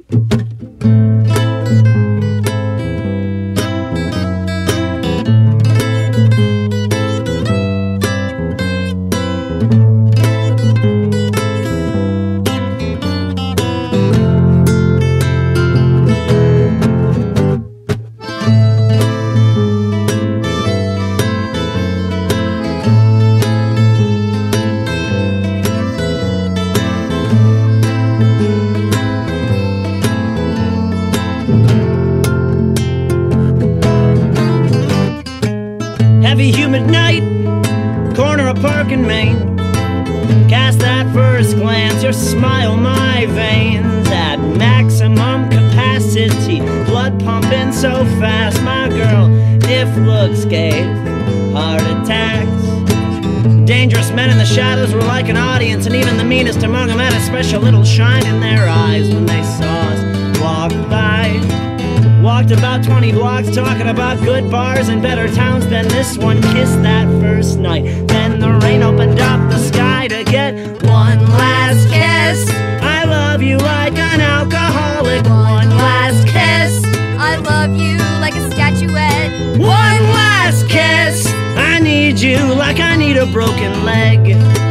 Heavy humid night, corner of Park and Main. Cast that first glance, your smile, my veins at maximum capacity, blood pumping so fast, my girl. If looks gave heart attacks, dangerous men in the shadows were like an audience, and even the meanest among them had a special little shine in their eyes when they saw us walk by. Walked about 20 blocks talking about good bars and better towns than this one. Kissed that first night, then the rain opened up the sky to get one last kiss. I love you like an alcoholic. One last kiss. I love you like a statuette. One last kiss. I need you like I need a broken leg.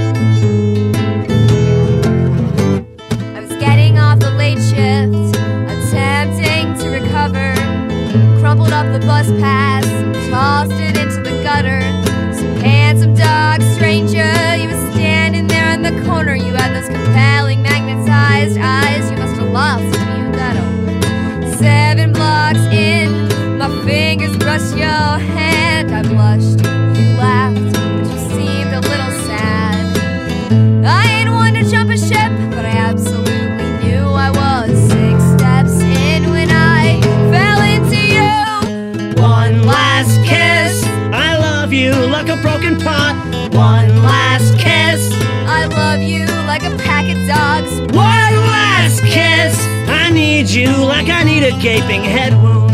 I was getting off the late shift, attempting to recover. Crumpled up the bus pass, tossed it into the gutter. Some handsome dog stranger, you were standing there in the corner. You had those compelling, magnetized eyes. You must have lost me, you got over. 7 blocks in, my fingers brushed your hand. I blushed, you laughed, but you seemed a little sad. I ain't one to jump a ship, but I absolutely knew I was 6 steps in when I fell into you. One last kiss. I love you like a broken pot. One last kiss. I love you like a pack of dogs. One last kiss. I need you like I need a gaping head wound.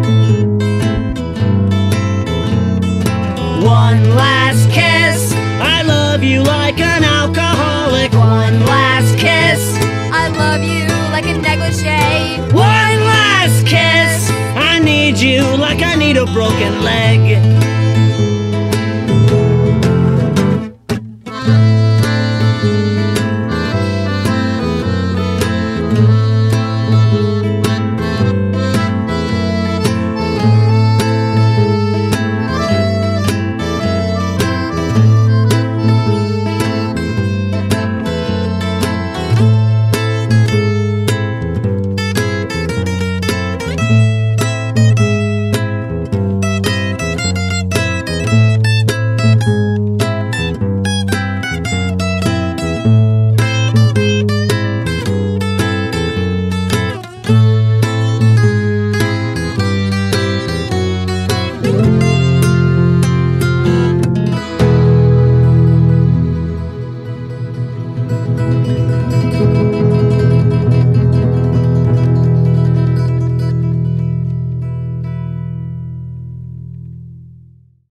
One last kiss. I love you like an alcoholic. One last kiss. I love you like a negligee. One last kiss. I need you like I need a broken leg.